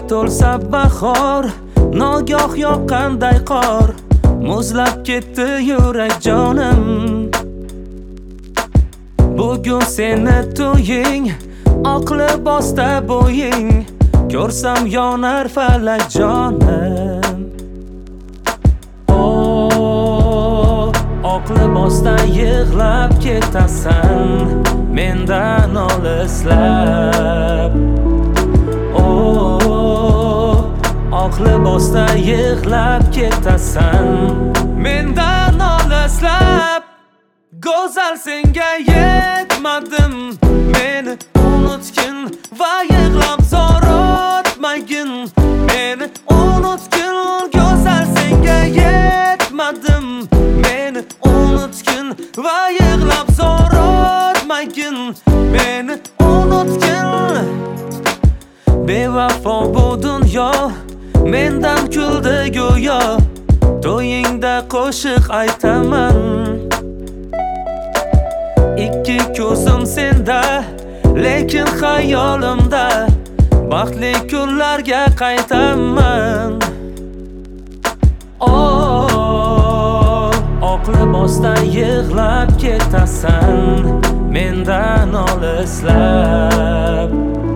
to'lsa bahor, nogoh yoqqanday qor, muzlab ketdi yurak jonim. Bugun seni to'ying, oqli bosta bo'ying, ko'rsam yonar falak jonim. Oqli bosta yig'lab ketasan, mendan olislab. Oqli bosta yig'lab ketasan, mendan olislab. Go'zal senga yetmadim, meni unutgin va yig'lab zor o'tmagin. Meni unutgin, go'zal senga yetmadim, meni unutgin va yig'lab zor o'tmagin. Meni unutgin. Bevafo bu dunyo mendan kuldi go'yo, to'yingda qo'shiq aytaman. Ikki ko'zim senda, lekin xayolimda baxtli kunlarga qaytaman. Oqli bosta yig'lab ketasan, mendan olislab.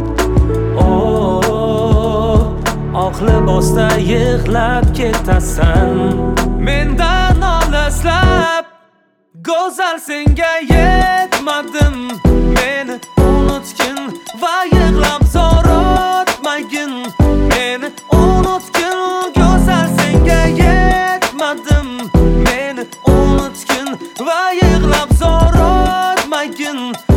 Oqli bosta yig'lab ketasan, mendan olislab. Go'zal senga yetmadim, meni unutgin va yig'lab zor o'tmagin. Meni unutgin, go'zal senga yetmadim, meni unutgin va yig'lab zor o'tmagin.